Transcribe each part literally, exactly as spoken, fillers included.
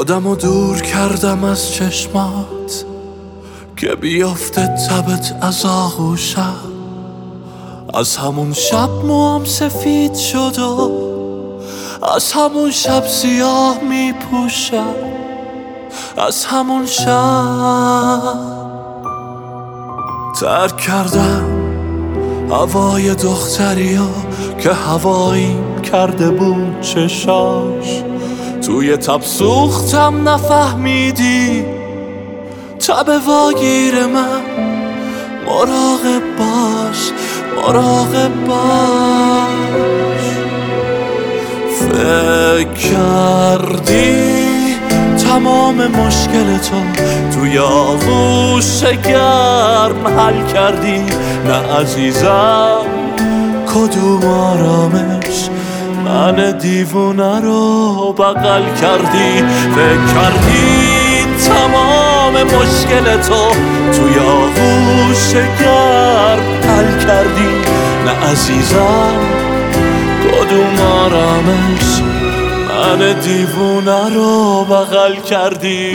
خودم رو دور کردم از چشمات که بیافته تبت از آغوشم. از همون شب موام سفید شد و از همون شب سیاه می پوشم. از همون شب ترک کردم هوای دختریو که هواییم کرده بود چشاش. توی تب سوختم نفهمیدی تب واگیر من. مراقب باش مراقب باش. فکر کردی تمام مشکل تو توی آغوش گرم حل کردی؟ نه عزیزم کدوم آرامش من دیوونه رو بغل کردی. فکر کردی تمام مشکل تو توی آغوش گرم حل کردی؟ نه عزیزم کدوم آرامش من دیوونه رو بغل کردی؟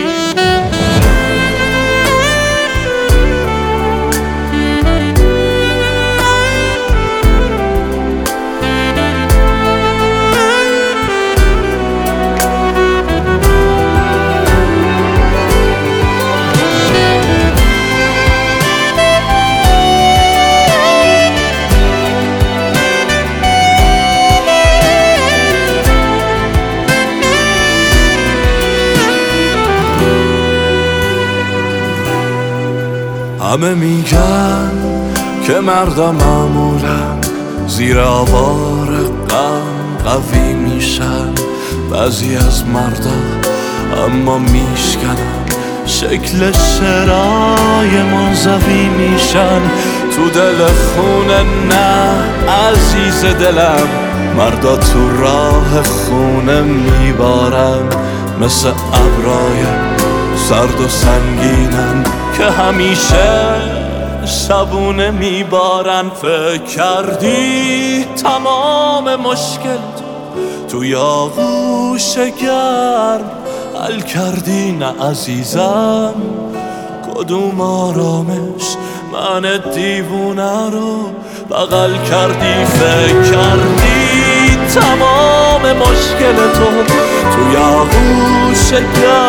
همه میگن که مردا معمولا زیر آوار غم قوی میشن. بعضی از مردا اما میشکنن شکل شعرهای منزوی میشن. تو دل خونه نه عزیز دلم، مردا تو راه خونه میبارن. مثل ابرای سرد و سنگینن که همیشه شبونه میبارن. فکر کردی تمام مشکل توی آغوش گرم حل کردی؟ نه عزیزم کدوم آرامش من دیوونه رو بغل کردی؟ فکر کردی تمام مشکل تو توی آغوش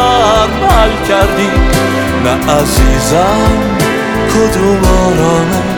گرم حل کردی؟ نه عزیزم کدوم آرامش